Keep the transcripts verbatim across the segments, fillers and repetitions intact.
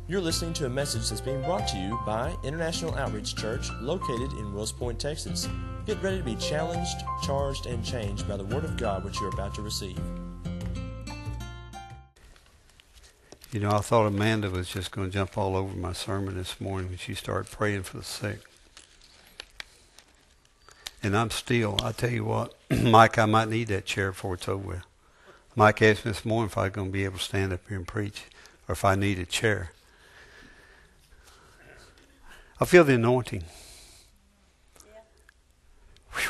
You're listening to a message that's being brought to you by International Outreach Church, located in Wills Point, Texas. Get ready to be challenged, charged, and changed by the Word of God which you're about to receive. You know, I thought Amanda was just going to jump all over my sermon this morning when she started praying for the sick. And I'm still, I tell you what, Mike, I might need that chair before it's over with. Mike asked me this morning if I was going to be able to stand up here and preach, or if I need a chair. I feel the anointing. Yeah.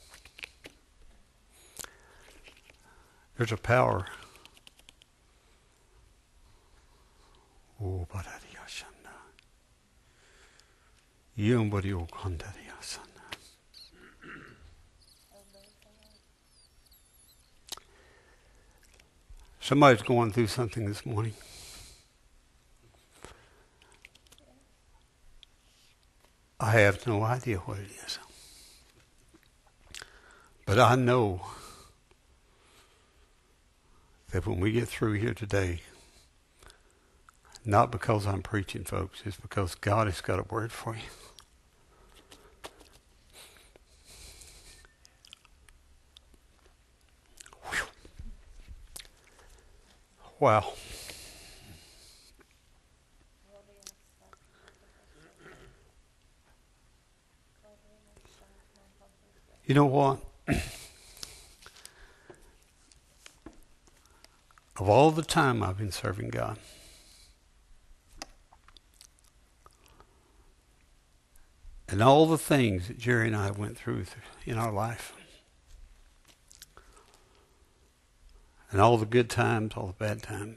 There's a power. Oh, bararia shanda. Yumbari okandaria shanda. Somebody's going through something this morning. I have no idea what it is. But I know that when we get through here today, not because I'm preaching, folks, it's because God has got a word for you. Whew. Wow. You know what? Of all the time I've been serving God, and all the things that Jerry and I went through in our life, and all the good times, all the bad times,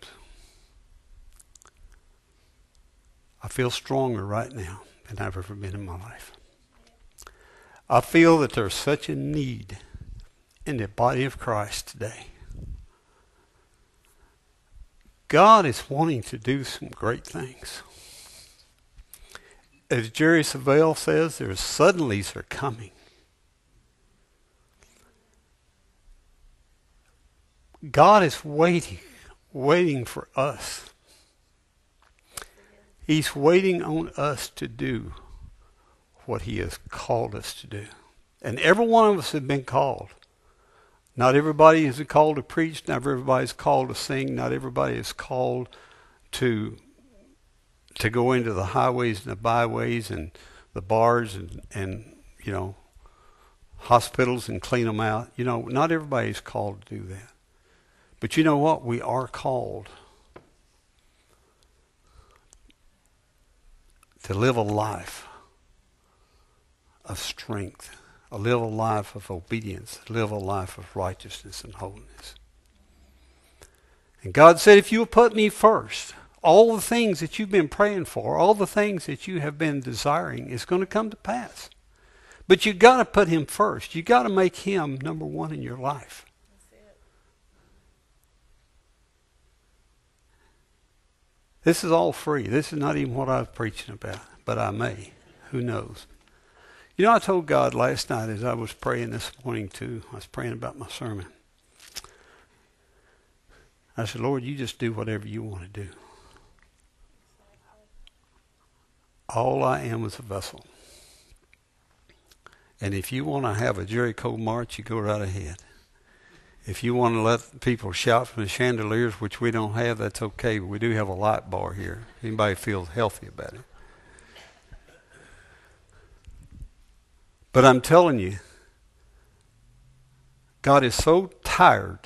I feel stronger right now than I've ever been in my life. I feel that there's such a need in the body of Christ today. God is wanting to do some great things. As Jerry Savelle says, there's suddenlies are coming. God is waiting, waiting for us. He's waiting on us to do what he has called us to do. And every one of us have been called. Not everybody is called to preach. Not everybody is called to sing. Not everybody is called to to go into the highways and the byways and the bars and, and you know, hospitals and clean them out. You know, not everybody is called to do that. But you know what? We are called to live a life of strength, a live a life of obedience, live a life of righteousness and holiness. And God said, if you will put me first, all the things that you've been praying for, all the things that you have been desiring is going to come to pass. But you've got to put him first. You've got to make him number one in your life. That's it. This is all free. This is not even what I was preaching about, but I may. Who knows? You know, I told God last night as I was praying this morning too, I was praying about my sermon. I said, Lord, you just do whatever you want to do. All I am is a vessel. And if you want to have a Jericho march, you go right ahead. If you want to let people shout from the chandeliers, which we don't have, that's okay. But we do have a light bar here. Anybody feels healthy about it? But I'm telling you, God is so tired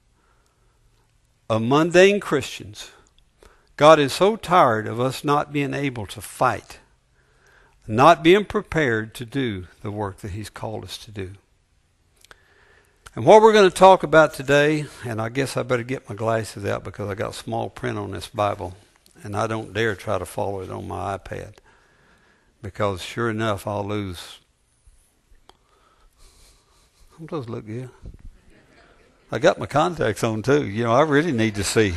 of mundane Christians. God is so tired of us not being able to fight, not being prepared to do the work that he's called us to do. And what we're going to talk about today, and I guess I better get my glasses out because I got small print on this Bible, and I don't dare try to follow it on my iPad because sure enough, I'll lose. Those look good. I got my contacts on too. You know, I really need to see.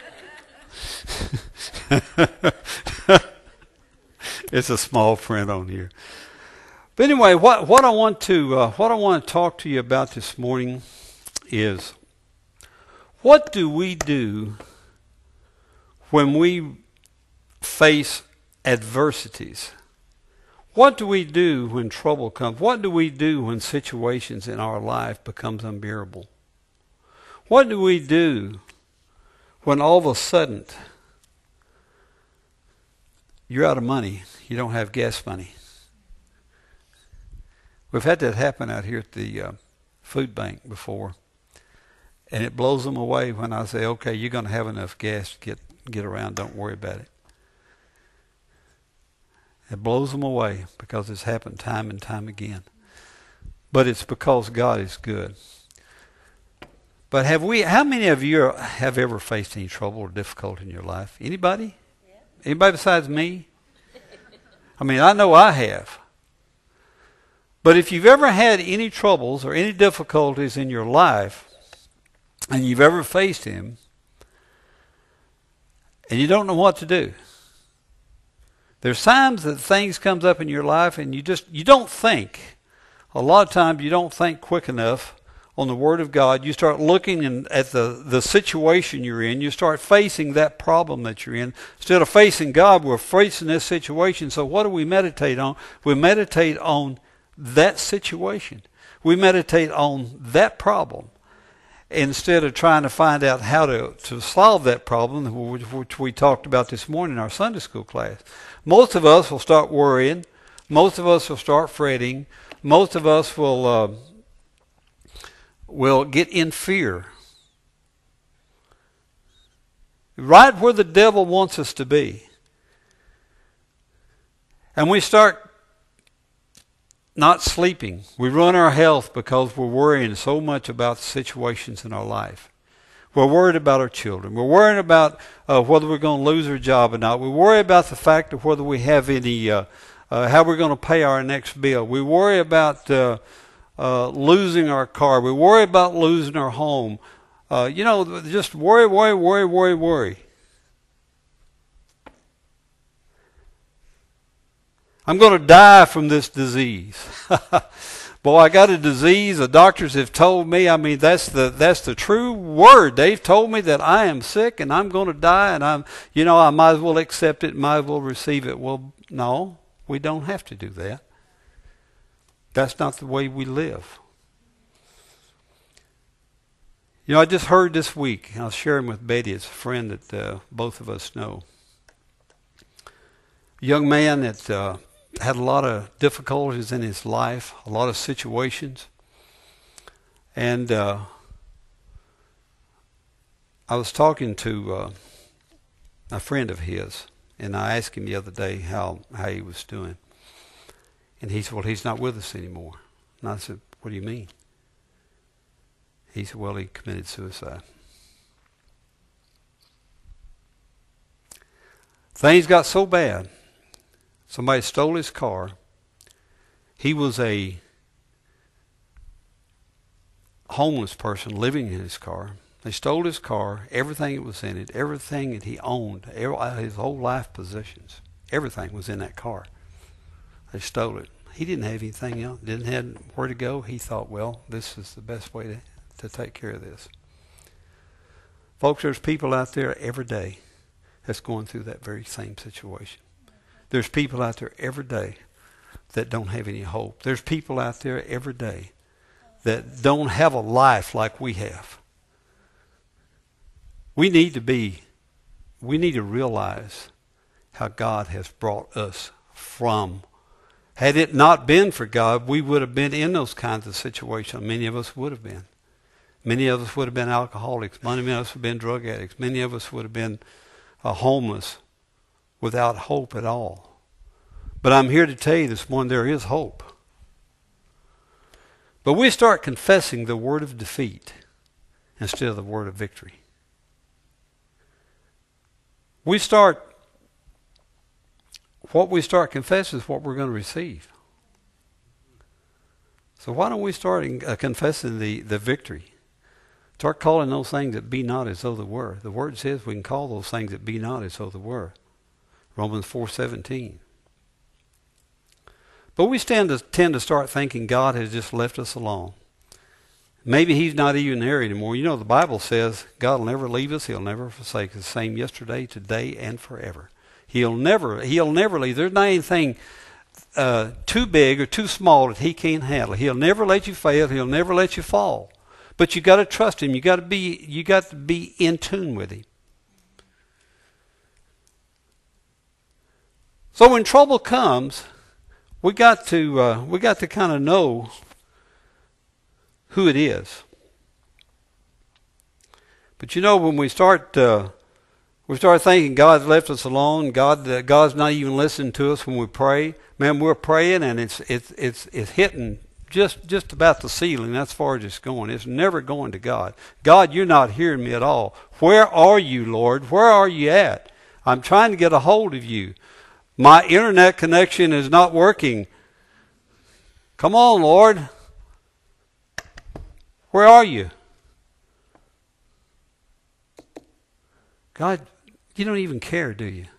It's a small print on here. But anyway, what what I want to uh, what I want to talk to you about this morning is, what do we do when we face adversities. What do we do when trouble comes? What do we do when situations in our life becomes unbearable? What do we do when all of a sudden you're out of money, you don't have gas money? We've had that happen out here at the uh, food bank before, and it blows them away when I say, okay, you're going to have enough gas to get, get around, don't worry about it. It blows them away because it's happened time and time again. But it's because God is good. But have we? How many of you are, have ever faced any trouble or difficulty in your life? Anybody? Yeah. Anybody besides me? I mean, I know I have. But if you've ever had any troubles or any difficulties in your life, and you've ever faced him, and you don't know what to do, there's times that things comes up in your life and you just, you don't think. A lot of times you don't think quick enough on the Word of God. You start looking in, at the, the situation you're in. You start facing that problem that you're in. Instead of facing God, we're facing this situation. So what do we meditate on? We meditate on that situation. We meditate on that problem, instead of trying to find out how to, to solve that problem, which, which we talked about this morning in our Sunday school class. Most of us will start worrying. Most of us will start fretting. Most of us will uh, will get in fear. Right where the devil wants us to be. And we start not sleeping. We ruin our health because we're worrying so much about situations in our life. We're worried about our children. We're worried about uh, whether we're going to lose our job or not. We worry about the fact of whether we have any, uh, uh, how we're going to pay our next bill. We worry about uh, uh, losing our car. We worry about losing our home. Uh, you know, just worry, worry, worry, worry, worry. I'm going to die from this disease. Boy, I got a disease. The doctors have told me, I mean, that's the that's the true word. They've told me that I am sick and I'm going to die, and I'm, you know, I might as well accept it, might as well receive it. Well, no, we don't have to do that. That's not the way we live. You know, I just heard this week, I was sharing with Betty, it's a friend that uh, both of us know. A young man that uh, had a lot of difficulties in his life, a lot of situations. And uh, I was talking to uh, a friend of his, and I asked him the other day how, how he was doing. And he said, well, he's not with us anymore. And I said, what do you mean? He said, well, he committed suicide. Things got so bad. Somebody stole his car. He was a homeless person living in his car. They stole his car, everything that was in it, everything that he owned, every, his whole life possessions, everything was in that car. They stole it. He didn't have anything else, didn't have where to go. He thought, well, this is the best way to, to take care of this. Folks, there's people out there every day that's going through that very same situation. There's people out there every day that don't have any hope. There's people out there every day that don't have a life like we have. We need to be, we need to realize how God has brought us from. Had it not been for God, we would have been in those kinds of situations. Many of us would have been. Many of us would have been alcoholics. Many of us would have been drug addicts. Many of us would have been uh, homeless, without hope at all. But I'm here to tell you this morning, there is hope. But we start confessing the word of defeat instead of the word of victory. We start, what we start confessing is what we're going to receive. So why don't we start uh, confessing the, the victory? Start calling those things that be not as though they were. The word says we can call those things that be not as though they were. Romans four seventeen. But we stand to, tend to start thinking God has just left us alone. Maybe he's not even there anymore. You know, the Bible says God will never leave us. He'll never forsake us. The same yesterday, today, and forever. He'll never, he'll never leave. There's not anything uh, too big or too small that he can't handle. He'll never let you fail. He'll never let you fall. But you got to trust him. You got to be, you got to be in tune with him. So when trouble comes, we got to, uh, we got to kind of know who it is. But you know, when we start, uh, we start thinking God's left us alone, God, uh, God's not even listening to us when we pray. Man, we're praying and it's it's it's it's hitting just just about the ceiling. That's as far as it's going. It's never going to God. God, you're not hearing me at all. Where are you, Lord? Where are you at? I'm trying to get a hold of you. My internet connection is not working. Come on, Lord. Where are you? God, you don't even care, do you?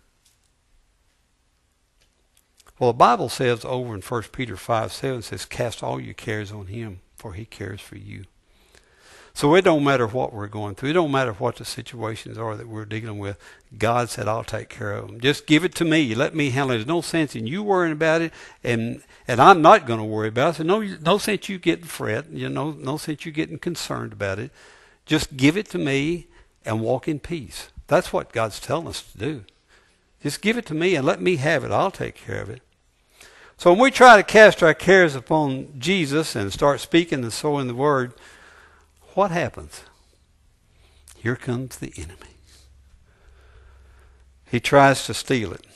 Well, the Bible says over in First Peter five seven, says, cast all your cares on him, for he cares for you. So it don't matter what we're going through. It don't matter what the situations are that we're dealing with. God said, I'll take care of them. Just give it to me. Let me handle it. There's no sense in you worrying about it, and and I'm not going to worry about it. So no, no sense you getting fret. You know, no sense you getting concerned about it. Just give it to me and walk in peace. That's what God's telling us to do. Just give it to me and let me have it. I'll take care of it. So when we try to cast our cares upon Jesus and start speaking and sowing the word, what happens? Here comes the enemy. He tries to steal it.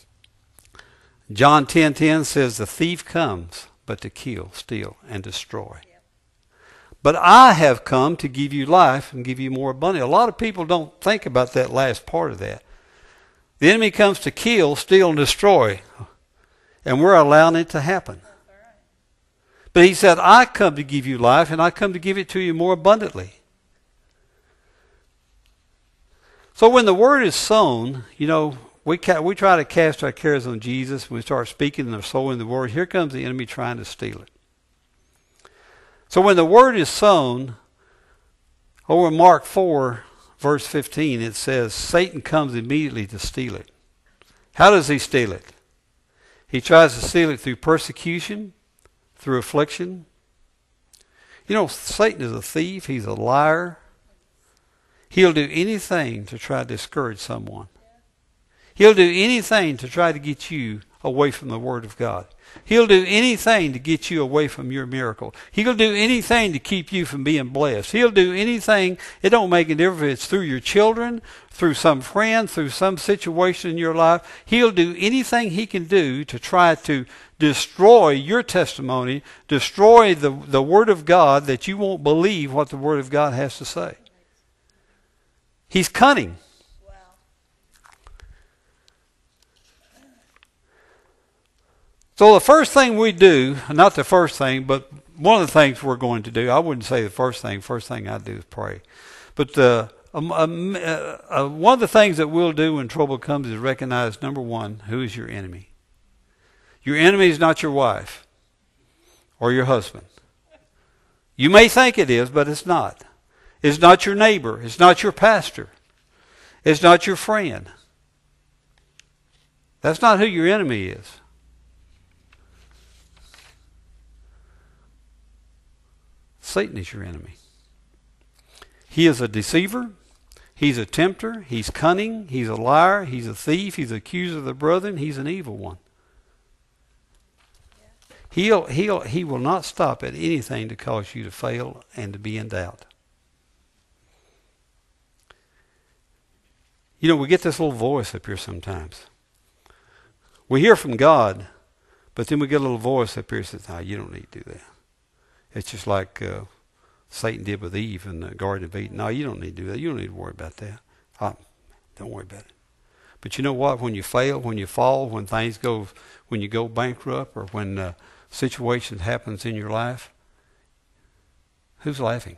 John ten ten says, the thief comes but to kill, steal, and destroy. But I have come to give you life and give you more abundantly. A lot of people don't think about that last part of that. The enemy comes to kill, steal, and destroy. And we're allowing it to happen. But he said, I come to give you life, and I come to give it to you more abundantly. So when the word is sown, you know, we ca- we try to cast our cares on Jesus. When we start speaking and sowing the word, here comes the enemy trying to steal it. So when the word is sown, over in Mark four, verse fifteen, it says, Satan comes immediately to steal it. How does he steal it? He tries to steal it through persecution, through affliction. You know, Satan is a thief. He's a liar. He'll do anything to try to discourage someone. He'll do anything to try to get you away from the Word of God. He'll do anything to get you away from your miracle. He'll do anything to keep you from being blessed. He'll do anything. It don't make a difference if it's through your children, through some friend, through some situation in your life. He'll do anything he can do to try to destroy your testimony, destroy the, the Word of God, that you won't believe what the Word of God has to say. He's cunning. So the first thing we do, not the first thing, but one of the things we're going to do, I wouldn't say the first thing. First thing I do is pray. But uh, um, um, uh, uh, one of the things that we'll do when trouble comes is recognize, number one, who is your enemy. Your enemy is not your wife or your husband. You may think it is, but it's not. It's not your neighbor. It's not your pastor. It's not your friend. That's not who your enemy is. Satan is your enemy. He is a deceiver. He's a tempter. He's cunning. He's a liar. He's a thief. He's an accuser of the brethren. He's an evil one. He'll, he'll, he will not stop at anything to cause you to fail and to be in doubt. You know, we get this little voice up here sometimes. We hear from God, but then we get a little voice up here that says, no, you don't need to do that. It's just like uh, Satan did with Eve in the Garden of Eden. No, you don't need to do that. You don't need to worry about that. Oh, don't worry about it. But you know what? When you fail, when you fall, when things go, when you go bankrupt, or when uh, situations happens in your life, who's laughing?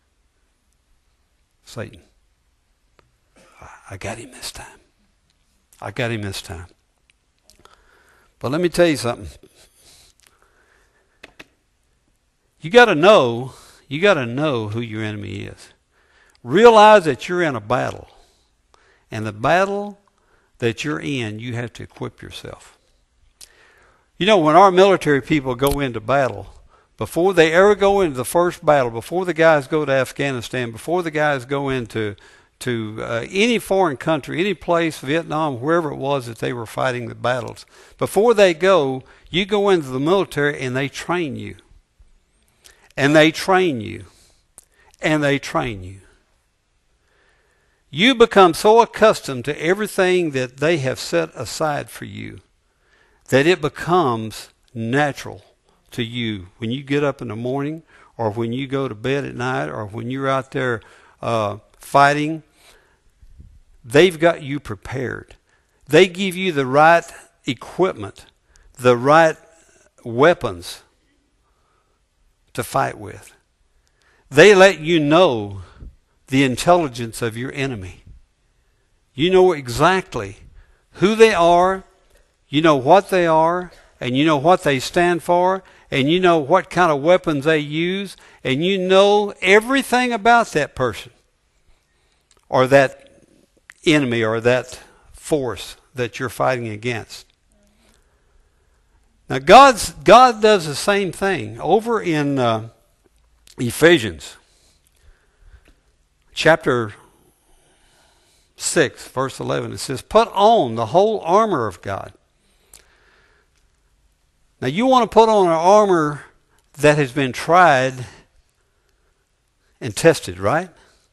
Satan. I got him this time. I got him this time. But let me tell you something. You got to know, you got to know who your enemy is. Realize that you're in a battle. And the battle that you're in, you have to equip yourself. You know, when our military people go into battle, before they ever go into the first battle, before the guys go to Afghanistan, before the guys go into to uh, any foreign country, any place, Vietnam, wherever it was that they were fighting the battles, before they go, you go into the military and they train you. And they train you. And they train you. You become so accustomed to everything that they have set aside for you that it becomes natural to you when you get up in the morning, or when you go to bed at night, or when you're out there uh, fighting. They've got you prepared. They give you the right equipment, the right weapons to fight with. They let you know the intelligence of your enemy. You know exactly who they are, you know what they are, and you know what they stand for, and you know what kind of weapons they use, and you know everything about that person or that enemy or that force that you're fighting against. Now God's, God does the same thing. Over in uh, Ephesians chapter six, verse eleven, it says, put on the whole armor of God. Now you want to put on an armor that has been tried and tested, right?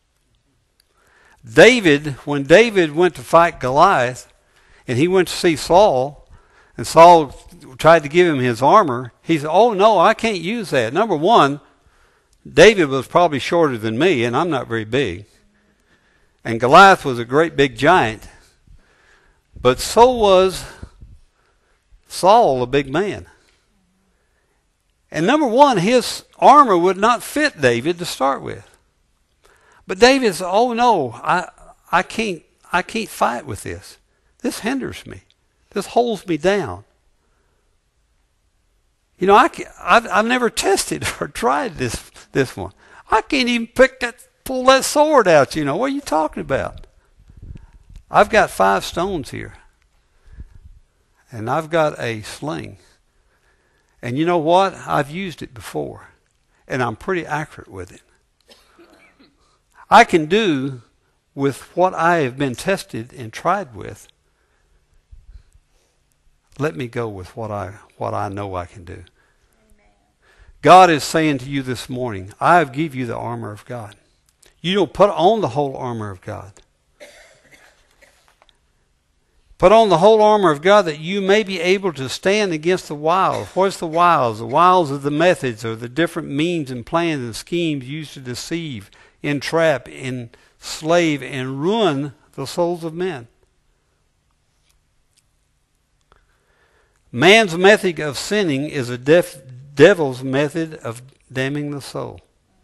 David, when David went to fight Goliath, and he went to see Saul, and Saul tried to give him his armor, he said, oh no, I can't use that. Number one, David was probably shorter than me, and I'm not very big. And Goliath was a great big giant. But so was Saul, a big man. And number one, his armor would not fit David to start with. But David said, oh no, I I can't I can't fight with this. This hinders me. This holds me down. You know, I can't, I've, I've never tested or tried this this one. I can't even pick that, pull that sword out, you know. What are you talking about? I've got five stones here. And I've got a sling. And you know what? I've used it before. And I'm pretty accurate with it. I can do with what I have been tested and tried with. Let me go with what I what I know I can do. Amen. God is saying to you this morning, I have give you the armor of God. You don't put on the whole armor of God. Put on the whole armor of God that you may be able to stand against the wiles. What's the wiles? The wiles of the methods or the different means and plans and schemes used to deceive, entrap, enslave, and ruin the souls of men. Man's method of sinning is a def- devil's method of damning the soul.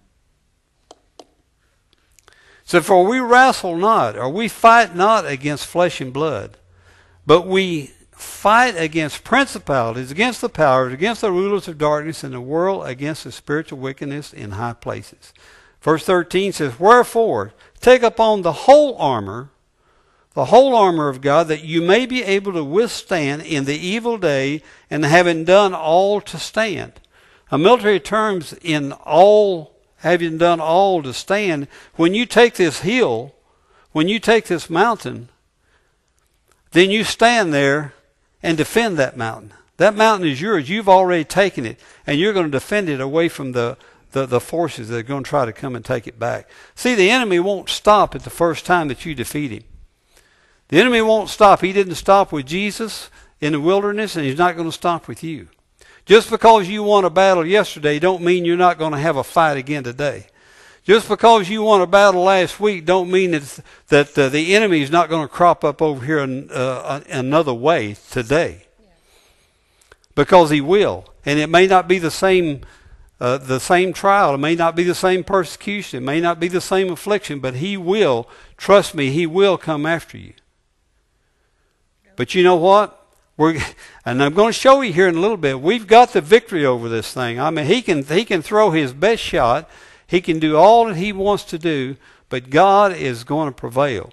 So for we wrestle not, or we fight not against flesh and blood, but we fight against principalities, against the powers, against the rulers of darkness in the world, against the spiritual wickedness in high places. Verse thirteen says, wherefore, take upon the whole armor, the whole armor of God, that you may be able to withstand in the evil day, and having done all to stand. A military terms in all, having done all to stand, when you take this hill, when you take this mountain, then you stand there and defend that mountain. That mountain is yours. You've already taken it, and you're going to defend it away from the, the, the forces that are going to try to come and take it back. See, the enemy won't stop at the first time that you defeat him. The enemy won't stop. He didn't stop with Jesus in the wilderness, and he's not going to stop with you. Just because you won a battle yesterday don't mean you're not going to have a fight again today. Just because you won a battle last week don't mean that, that uh, the enemy is not going to crop up over here in, uh, another way today. Yeah. Because he will. And it may not be the same uh, the same trial. It may not be the same persecution. It may not be the same affliction. But he will, trust me, he will come after you. But you know what? We're, and I'm going to show you here in a little bit. We've got the victory over this thing. I mean, he can he can throw his best shot. He can do all that he wants to do, but God is going to prevail.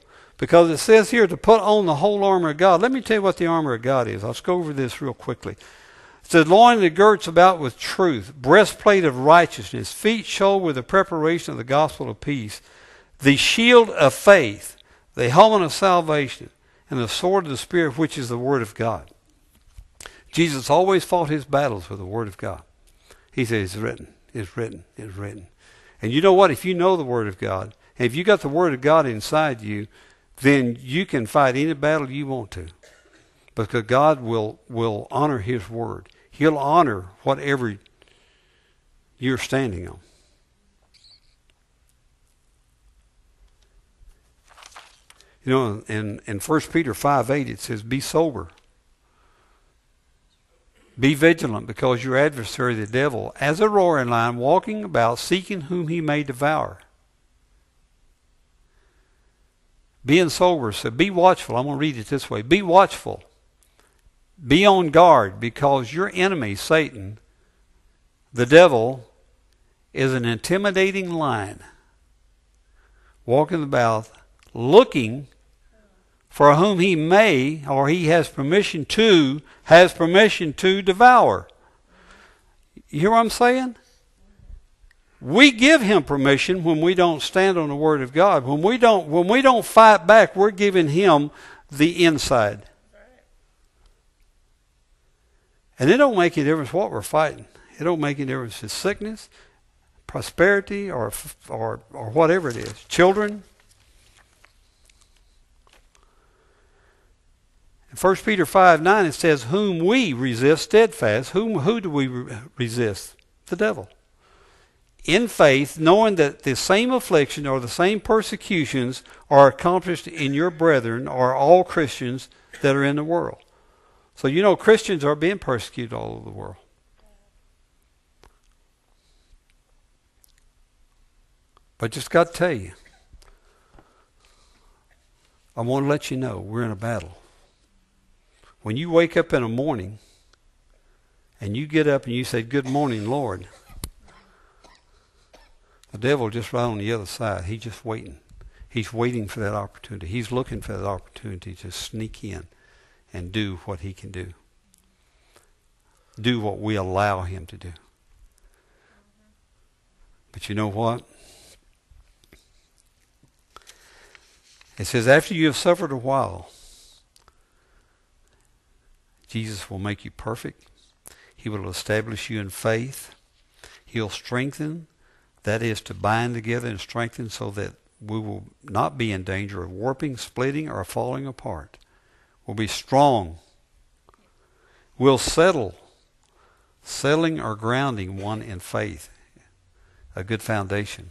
Because it says here to put on the whole armor of God. Let me tell you what the armor of God is. I'll just go over this real quickly. It says, loin that girds about with truth, breastplate of righteousness, feet shod with the preparation of the gospel of peace, the shield of faith, the helmet of salvation, and the sword of the Spirit, which is the word of God. Jesus always fought his battles with the word of God. He says, it's written, it's written, it's written. And you know what? If you know the word of God, and if you got the word of God inside you, then you can fight any battle you want to. Because God will, will honor his word. He'll honor whatever you're standing on. You know, in, in First Peter five eight, it says, be sober. Be vigilant, because your adversary, the devil, as a roaring lion, walking about, seeking whom he may devour. Being sober, so be watchful. I'm going to read it this way. Be watchful. Be on guard, because your enemy, Satan, the devil, is an intimidating lion, walking about, looking for whom he may, or he has permission to, has permission to devour. You hear what I'm saying? We give him permission when we don't stand on the word of God. When we don't, when we don't fight back, we're giving him the inside. And it don't make any difference what we're fighting. It don't make any difference if it's sickness, prosperity, or or or whatever it is. Children. In First Peter five nine, it says, whom we resist steadfast. Whom, who do we re- resist? The devil. In faith, knowing that the same affliction or the same persecutions are accomplished in your brethren, or all Christians that are in the world. So you know Christians are being persecuted all over the world. But just got to tell you, I want to let you know we're in a battle. When you wake up in the morning and you get up and you say, good morning, Lord, the devil just right on the other side. He's just waiting. He's waiting for that opportunity. He's looking for that opportunity to sneak in and do what he can do. Do what we allow him to do. But you know what? It says, after you have suffered a while, Jesus will make you perfect. He will establish you in faith. He'll strengthen. That is to bind together and strengthen, so that we will not be in danger of warping, splitting, or falling apart. We'll be strong. We'll settle, settling or grounding one in faith. A good foundation.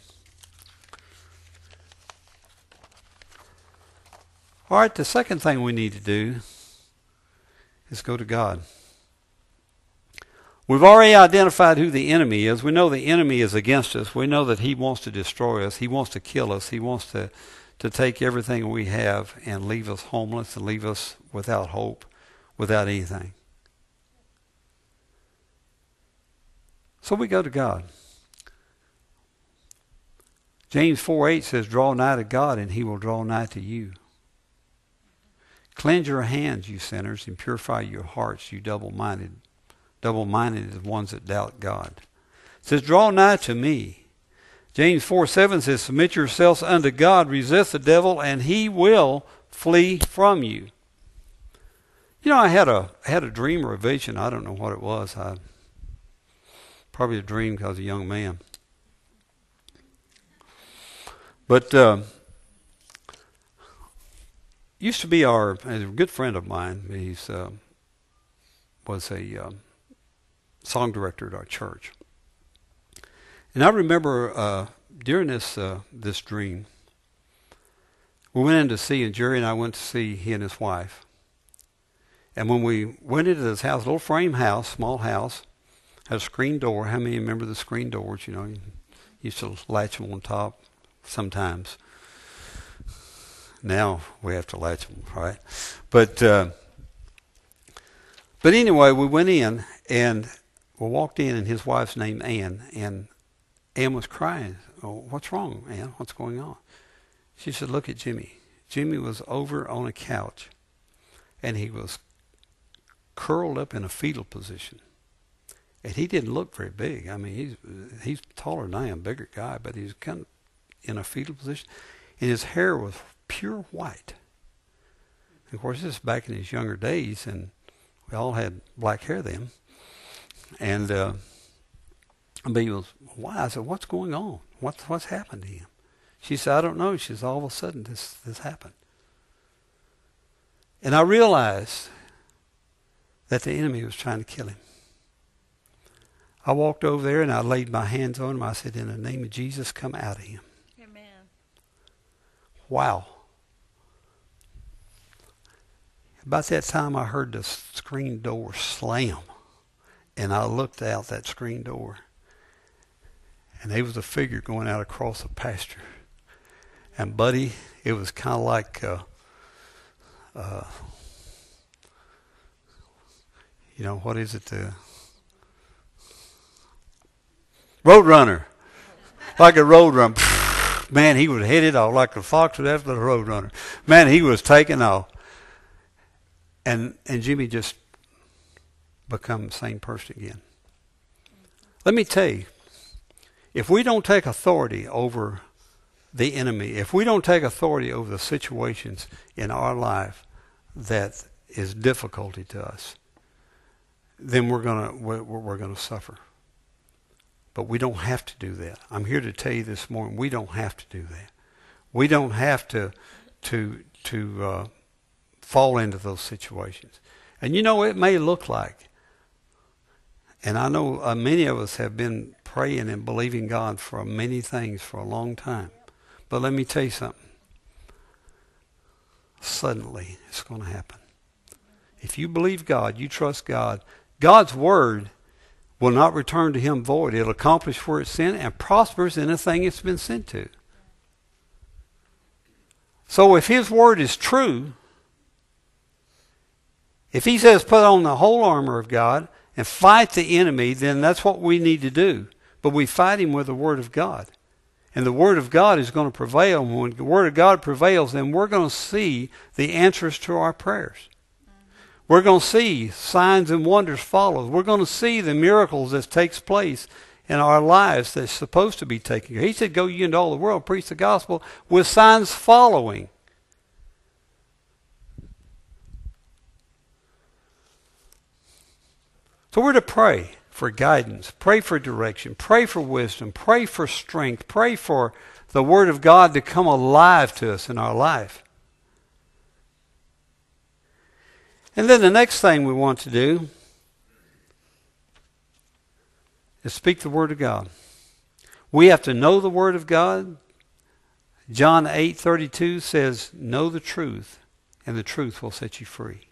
All right, the second thing we need to do is go to God. We've already identified who the enemy is. We know the enemy is against us. We know that he wants to destroy us. He wants to kill us. He wants to, to take everything we have and leave us homeless and leave us without hope, without anything. So we go to God. James four eight says, draw nigh to God and he will draw nigh to you. Cleanse your hands, you sinners, and purify your hearts, you double-minded. Double-minded is ones that doubt God. It says, draw nigh to me. James four seven says, submit yourselves unto God, resist the devil, and he will flee from you. You know, I had a I had a dream or a vision. I don't know what it was. I probably a dream because I was a young man. But uh, used to be our a good friend of mine. He's uh, was a uh, song director at our church, and I remember uh, during this uh, this dream, we went in to see, and Jerry and I went to see he and his wife. And when we went into this house, a little frame house, small house, had a screen door. How many remember the screen doors? You know, you used to latch them on top sometimes. Now we have to latch them, right? But uh, but anyway, we went in and we walked in, and his wife's named Ann, and Ann was crying. Oh, what's wrong, Ann? What's going on? She said, "Look at Jimmy. Jimmy was over on a couch, and he was curled up in a fetal position. And he didn't look very big. I mean, he's he's taller than I am, bigger guy, but he's kind of in a fetal position. And his hair was pure white. And of course, this is back in his younger days, and we all had black hair then. And uh, B was, why? I said, what's going on? What's, what's happened to him? She said, I don't know. She said, all of a sudden, this, this happened. And I realized that the enemy was trying to kill him. I walked over there and I laid my hands on him. I said, in the name of Jesus, come out of him. Amen. Wow. About that time, I heard the screen door slam. And I looked out that screen door. And there was a figure going out across the pasture. And, buddy, it was kind of like, uh, uh, you know, what is it? The Roadrunner. Like a Roadrunner. Man, he was headed off like a fox was after the Roadrunner. Man, he was taking off. And and Jimmy just become the same person again. Let me tell you, if we don't take authority over the enemy, if we don't take authority over the situations in our life that is difficulty to us, then we're gonna we're, we're gonna suffer. But we don't have to do that. I'm here to tell you this morning, we don't have to do that. We don't have to to to uh, fall into those situations. And you know, it may look like, and I know uh, many of us have been praying and believing God for many things for a long time. But let me tell you something. Suddenly, it's going to happen. If you believe God, you trust God, God's word will not return to him void. It'll accomplish where it's sent and prospers in the thing it's been sent to. So if his word is true, if he says put on the whole armor of God and fight the enemy, then that's what we need to do. But we fight him with the word of God. And the word of God is going to prevail. And when the word of God prevails, then we're going to see the answers to our prayers. We're going to see signs and wonders follow. We're going to see the miracles that takes place in our lives that's supposed to be taking place. He said, go ye into all the world, preach the gospel with signs following. So we're to pray for guidance, pray for direction, pray for wisdom, pray for strength, pray for the word of God to come alive to us in our life. And then the next thing we want to do is speak the word of God. We have to know the word of God. John eight thirty-two says, know the truth, and the truth will set you free.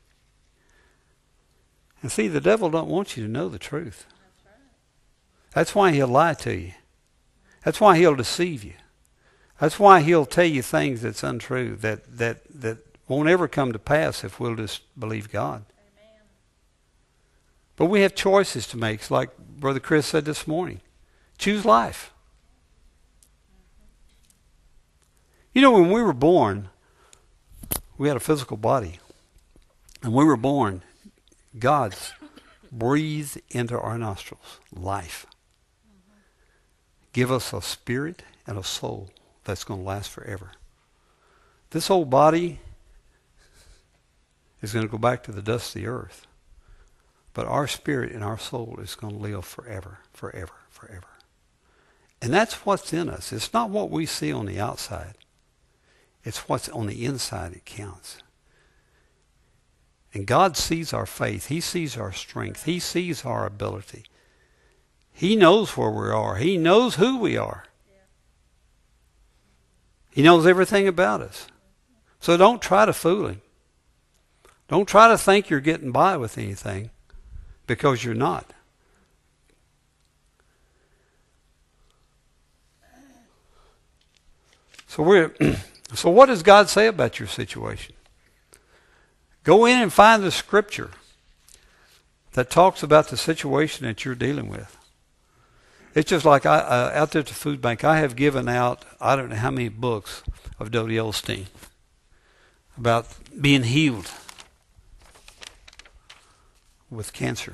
And see, the devil don't want you to know the truth. That's right. That's why he'll lie to you. That's why he'll deceive you. That's why he'll tell you things that's untrue, that that that won't ever come to pass if we'll just believe God. Amen. But we have choices to make. It's like Brother Chris said this morning. Choose life. You know, when we were born, we had a physical body. And we were born, God's breathed into our nostrils life. Mm-hmm. Give us a spirit and a soul that's going to last forever. This old body is going to go back to the dust of the earth. But our spirit and our soul is going to live forever, forever, forever. And that's what's in us. It's not what we see on the outside. It's what's on the inside that counts. And God sees our faith. He sees our strength. He sees our ability. He knows where we are. He knows who we are. He knows everything about us. So don't try to fool him. Don't try to think you're getting by with anything, because you're not. So we're so what does God say about your situation? Go in and find the scripture that talks about the situation that you're dealing with. It's just like I, uh, out there at the food bank, I have given out, I don't know how many books of Dodie Osteen. about being healed with cancer.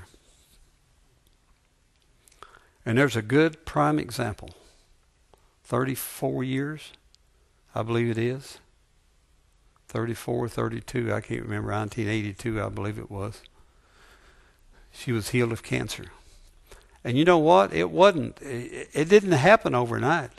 And there's a good prime example. thirty-four years, I believe it is. thirty-four, thirty-two, I can't remember. nineteen eighty-two, I believe it was. She was healed of cancer. And you know what? It wasn't, it, it didn't happen overnight.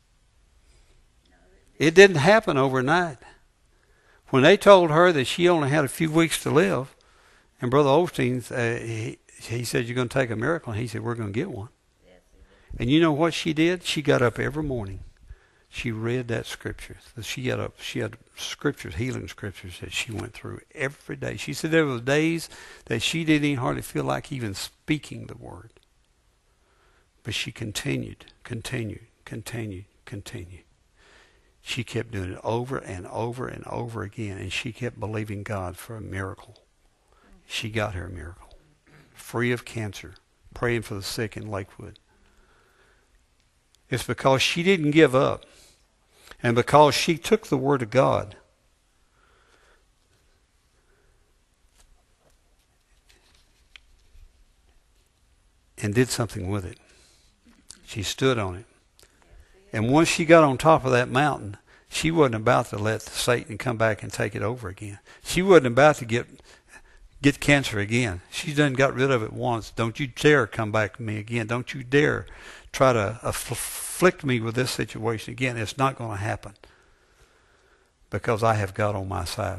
It didn't happen overnight. When they told her that she only had a few weeks to live, and Brother Osteen, uh, he, he said, you're going to take a miracle. And he said, we're going to get one. And you know what she did? She got up every morning. She read that scripture. She got up. She had scriptures, healing scriptures that she went through every day. She said there were days that she didn't even hardly feel like even speaking the word. But she continued, continued, continued, continued. She kept doing it over and over and over again, and she kept believing God for a miracle. She got her miracle. Free of cancer, praying for the sick in Lakewood. It's because she didn't give up. And because she took the Word of God and did something with it. She stood on it. And once she got on top of that mountain, she wasn't about to let Satan come back and take it over again. She wasn't about to get get cancer again. She done got rid of it once. Don't you dare come back to me again. Don't you dare try to afflict me with this situation again. It's not going to happen because I have God on my side.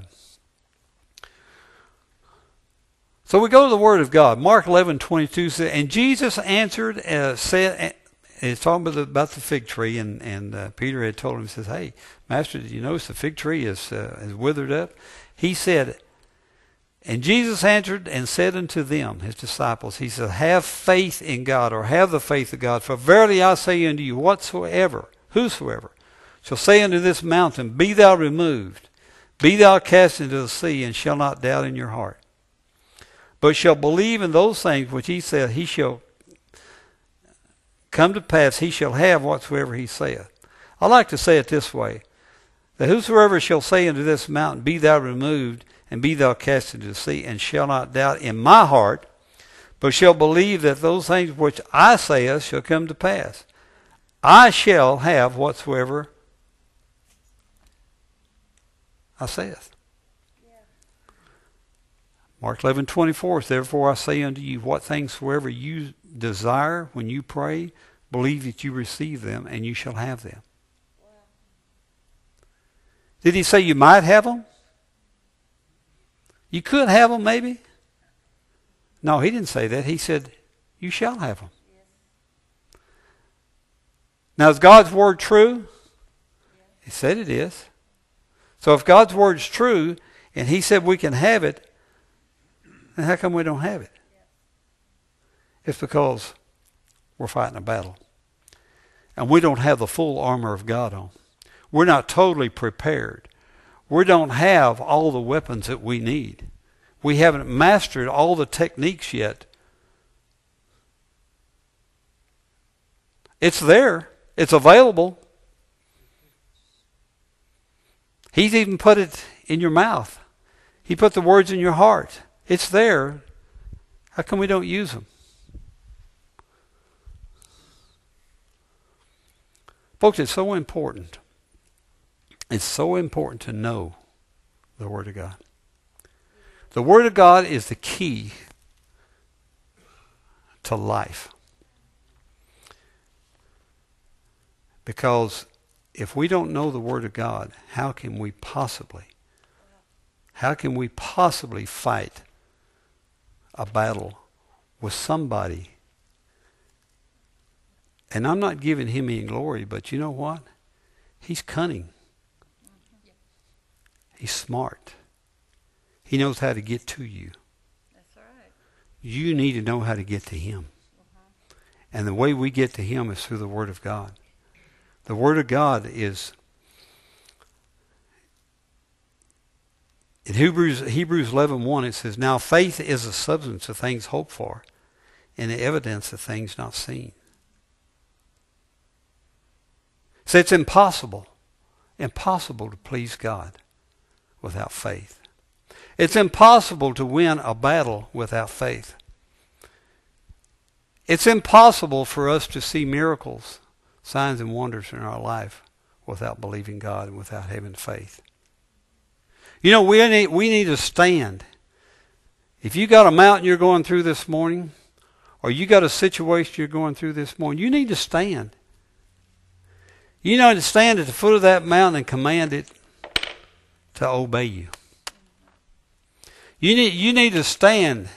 So we go to the Word of God. Mark eleven twenty-two says, and Jesus answered, uh, said, it's talking about the, about the fig tree, and, and uh, Peter had told him, he says, hey, Master, did you notice the fig tree is, uh, is withered up? He said, and Jesus answered and said unto them, his disciples, he said, have faith in God, or have the faith of God. For verily I say unto you, whatsoever, whosoever, shall say unto this mountain, be thou removed, be thou cast into the sea, and shall not doubt in your heart, but shall believe in those things which he said, he shall come to pass, he shall have whatsoever he saith. I like to say it this way, that whosoever shall say unto this mountain, be thou removed, and be thou cast into the sea, and shall not doubt in my heart, but shall believe that those things which I saith shall come to pass. I shall have whatsoever I saith. Yeah. Mark eleven twenty-four, therefore I say unto you, what things soever you desire when you pray, believe that you receive them, and you shall have them. Wow. Did he say you might have them? You could have them, maybe. No, he didn't say that. He said, you shall have them. Yes. Now, is God's word true? Yes. He said it is. So if God's word is true, and he said we can have it, then how come we don't have it? Yes. It's because we're fighting a battle. And we don't have the full armor of God on. We're not totally prepared. We don't have all the weapons that we need. We haven't mastered all the techniques yet. It's there. It's available. He's even put it in your mouth. He put the words in your heart. It's there. How come we don't use them? Folks, it's so important. It's so important to know the Word of God. The Word of God is the key to life. Because if we don't know the Word of God, how can we possibly, how can we possibly fight a battle with somebody? And I'm not giving him any glory, but you know what? He's cunning. He's smart. He knows how to get to you. That's right. You need to know how to get to him. Uh-huh. And the way we get to him is through the Word of God. The Word of God is, in Hebrews Hebrews eleven one, it says, now faith is the substance of things hoped for, and the evidence of things not seen. So it's impossible, impossible to please God without faith. It's impossible to win a battle without faith. It's impossible for us to see miracles, signs and wonders in our life without believing God and without having faith. You know, we need, we need to stand. If you got a mountain you're going through this morning, or you got a situation you're going through this morning, you need to stand. You know, to stand at the foot of that mountain and command it to obey you. You need, you need to stand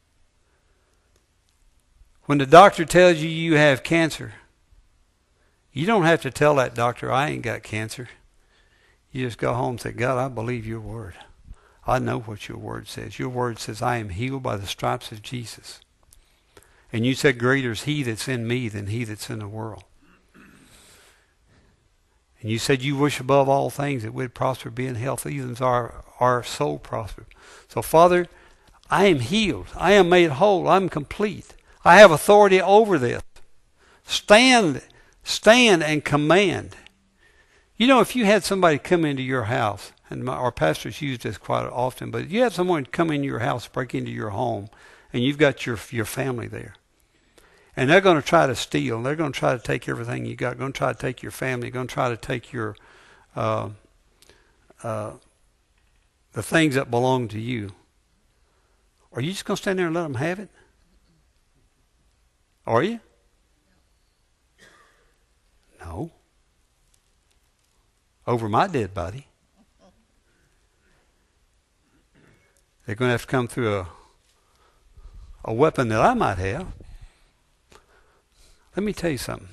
when the doctor tells you you have cancer. You don't have to tell that doctor, I ain't got cancer. You just go home and say, God, I believe your word. I know what your word says. Your word says, I am healed by the stripes of Jesus. And you said, greater is he that's in me than he that's in the world. And you said you wish above all things that we'd prosper, be in health, even as our, our soul prosper. So, Father, I am healed. I am made whole. I'm complete. I have authority over this. Stand, stand and command. You know, if you had somebody come into your house, and my, our pastors use this quite often, but if you have someone come into your house, break into your home, and you've got your your family there, and they're going to try to steal, and they're going to try to take everything you got, going to try to take your family, going to try to take your uh, uh, the things that belong to you. Are you just going to stand there and let them have it? Are you? No. Over my dead body. They're going to have to come through a a weapon that I might have. Let me tell you something.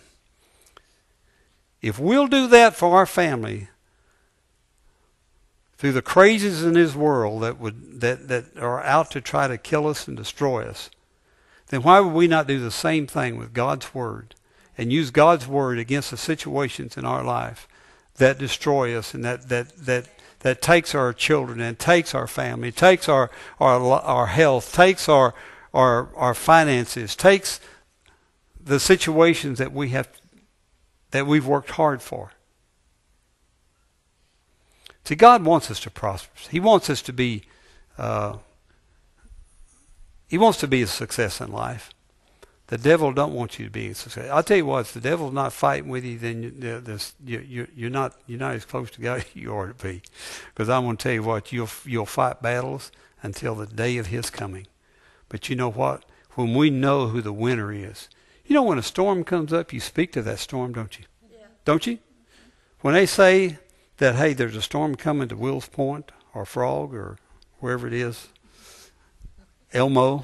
If we'll do that for our family, through the crazies in this world that would that, that are out to try to kill us and destroy us, then why would we not do the same thing with God's word and use God's word against the situations in our life that destroy us and that that that that takes our children and takes our family, takes our our our health, takes our our our finances, takes the situations that we have that we've worked hard for. See, God wants us to prosper. He wants us to be uh, He wants to be a success in life. The devil don't want you to be a success. I'll tell you what, if the devil's not fighting with you, then you, this, you, you, you're not you're not as close to God as you ought to be. Because I'm going to tell you what, you'll you'll fight battles until the day of his coming. But you know what? When we know who the winner is, you know when a storm comes up, you speak to that storm, don't you? Yeah. Don't you? When they say that, hey, there's a storm coming to Wills Point or Frog or wherever it is, Elmo.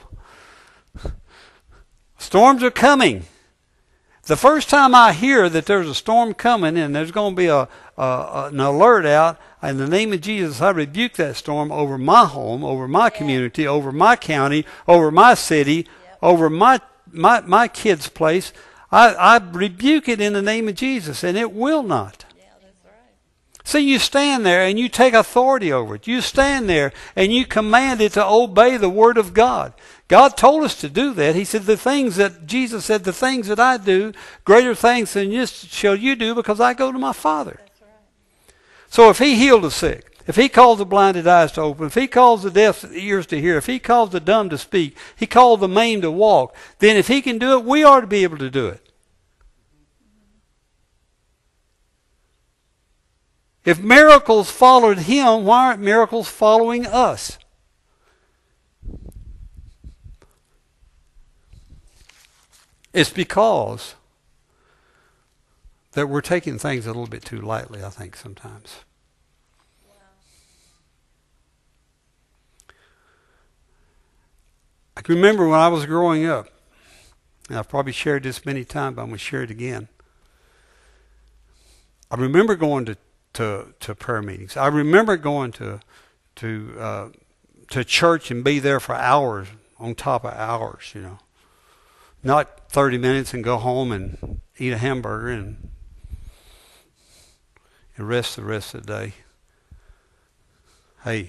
Storms are coming. The first time I hear that there's a storm coming and there's going to be a, a an alert out, in the name of Jesus, I rebuke that storm over my home, over my community, over my county, over my city, yep. over my, my my kid's place. I, I rebuke it in the name of Jesus, and it will not. Yeah, that's right. So you stand there and you take authority over it. You stand there and you command it to obey the Word of God. God told us to do that. He said the things that, Jesus said, the things that I do, greater things than this shall you do because I go to my Father. That's right. So if he healed the sick, if he caused the blinded eyes to open, if he caused the deaf ears to hear, if he caused the dumb to speak, he called the maimed to walk, then if he can do it, we ought to be able to do it. If miracles followed him, why aren't miracles following us? It's because that we're taking things a little bit too lightly, I think, sometimes. Wow. I can remember when I was growing up, and I've probably shared this many times, but I'm going to share it again. I remember going to, to, to prayer meetings. I remember going to to uh, to church and be there for hours on top of hours, you know. Not thirty minutes and go home and eat a hamburger and, and rest the rest of the day. Hey,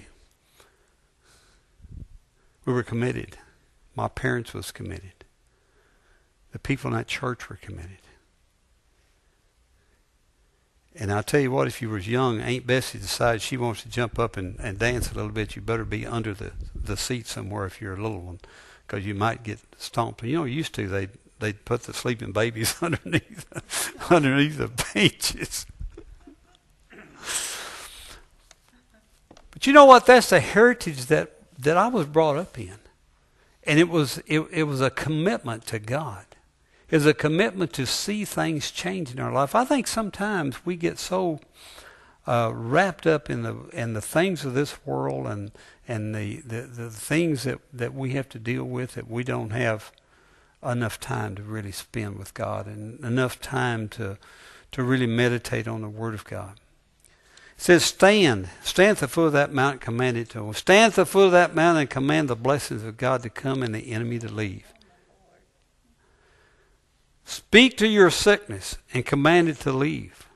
we were committed. My parents was committed. The people in that church were committed. And I'll tell you what, if you was young, Aunt Bessie decides she wants to jump up and, and dance a little bit, you better be under the, the seat somewhere if you're a little one, because you might get stomped. You know, used to, they'd, they'd put the sleeping babies underneath, underneath the benches. But you know what? That's the heritage that, that I was brought up in. And it was it, it was a commitment to God. It was a commitment to see things change in our life. I think sometimes we get so uh, wrapped up in the in the things of this world and and the, the, the things that, that we have to deal with that we don't have enough time to really spend with God and enough time to to really meditate on the Word of God. It says, stand. Stand at the foot of that mountain, command it to. Stand at the foot of that mountain and command the blessings of God to come and the enemy to leave. Speak to your sickness and command it to leave.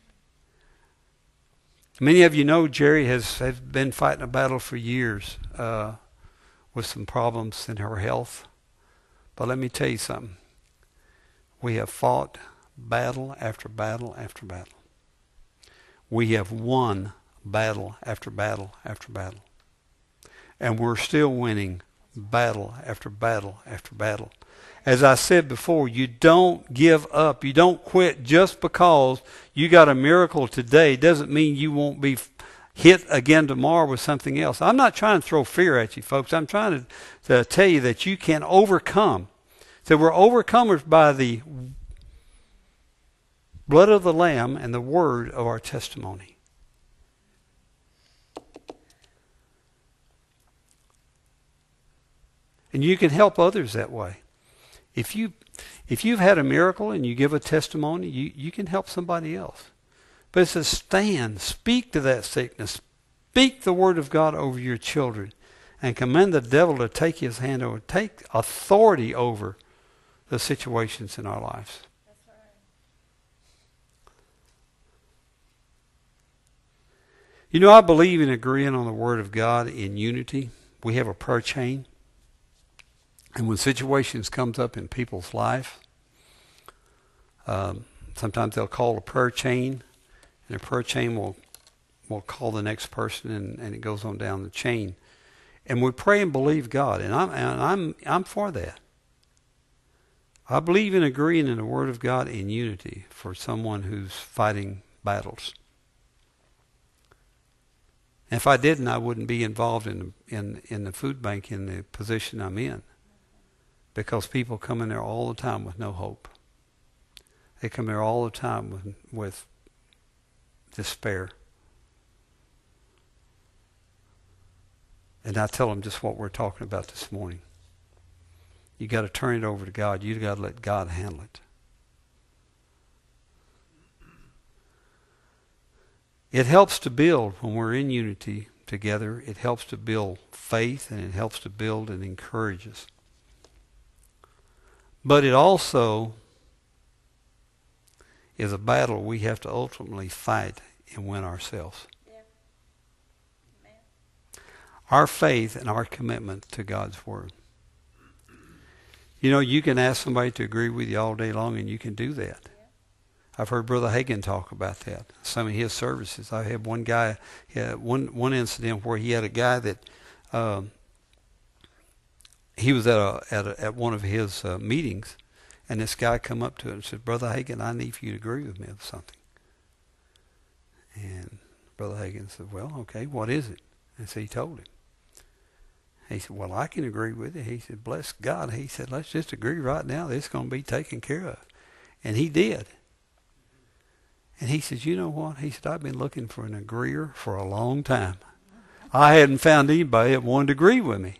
Many of you know Jerry has, has been fighting a battle for years uh, with some problems in her health. But let me tell you something. We have fought battle after battle after battle. We have won battle after battle after battle. And we're still winning battle after battle after battle. As I said before, you don't give up. You don't quit just because you got a miracle today. Doesn't mean you won't be hit again tomorrow with something else. I'm not trying to throw fear at you, folks. I'm trying to, to tell you that you can overcome. So we're overcomers by the blood of the Lamb and the word of our testimony. And you can help others that way. If you if you've had a miracle and you give a testimony, you, you can help somebody else. But it says stand, speak to that sickness, speak the word of God over your children, and command the devil to take his hand over, take authority over the situations in our lives. You know, I believe in agreeing on the Word of God in unity. We have a prayer chain. And when situations comes up in people's life, um, sometimes they'll call a prayer chain, and a prayer chain will will call the next person, and, and it goes on down the chain. And we pray and believe God, and I'm and I'm I'm for that. I believe in agreeing in the Word of God in unity for someone who's fighting battles. If I didn't, I wouldn't be involved in in in the food bank in the position I'm in, because people come in there all the time with no hope. They come there all the time with with despair, and I tell them just what we're talking about this morning. You got to turn it over to God. You got to let God handle it. It helps to build when we're in unity together. It helps to build faith, and it helps to build and encourage us. But it also is a battle we have to ultimately fight and win ourselves. Yeah. Amen. Our faith and our commitment to God's Word. You know, you can ask somebody to agree with you all day long, and you can do that. I've heard Brother Hagin talk about that. Some of his services. I had one guy, had one one incident where he had a guy that um, he was at a, at a, at one of his uh, meetings, and this guy come up to him and said, "Brother Hagin, I need for you to agree with me on something." And Brother Hagin said, "Well, okay, what is it?" And so he told him. He said, "Well, I can agree with it." He said, "Bless God." He said, "Let's just agree right now that it's going to be taken care of." And he did. And he says, "You know what?" He said, "I've been looking for an agreeer for a long time. I hadn't found anybody that wanted to agree with me."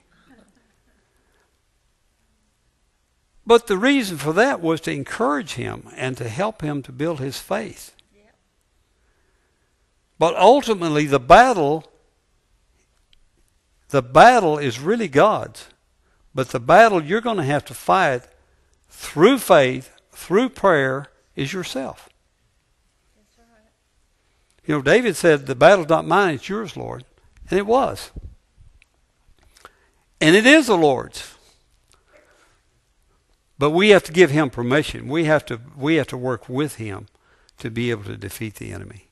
But the reason for that was to encourage him and to help him to build his faith. Yeah. But ultimately, the battle, the battle is really God's. But the battle you're going to have to fight through faith, through prayer, is yourself. You know, David said, "The battle's not mine, it's yours, Lord." And it was. And it is the Lord's. But we have to give him permission. We have to we have to work with him to be able to defeat the enemy.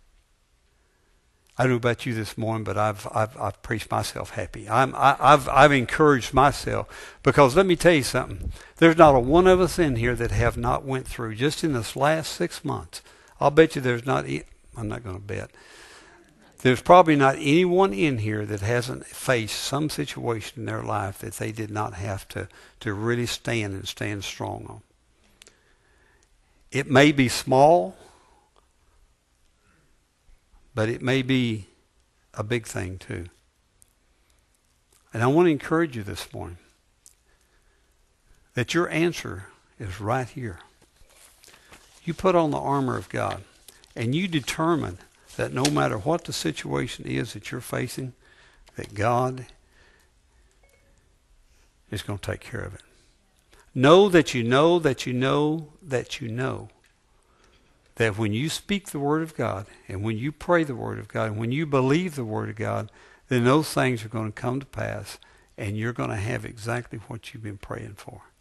I don't know about you this morning, but I've I've, I've preached myself happy. I'm I, I've I've encouraged myself, because let me tell you something. There's not a one of us in here that have not went through, just in this last six months. I'll bet you there's not. I'm not going to bet. There's probably not anyone in here that hasn't faced some situation in their life that they did not have to to really stand and stand strong on. It may be small, but it may be a big thing too. And I want to encourage you this morning that your answer is right here. You put on the armor of God, and you determine that no matter what the situation is that you're facing, that God is going to take care of it. Know that you know that you know that you know that when you speak the Word of God, and when you pray the Word of God, and when you believe the Word of God, then those things are going to come to pass, and you're going to have exactly what you've been praying for.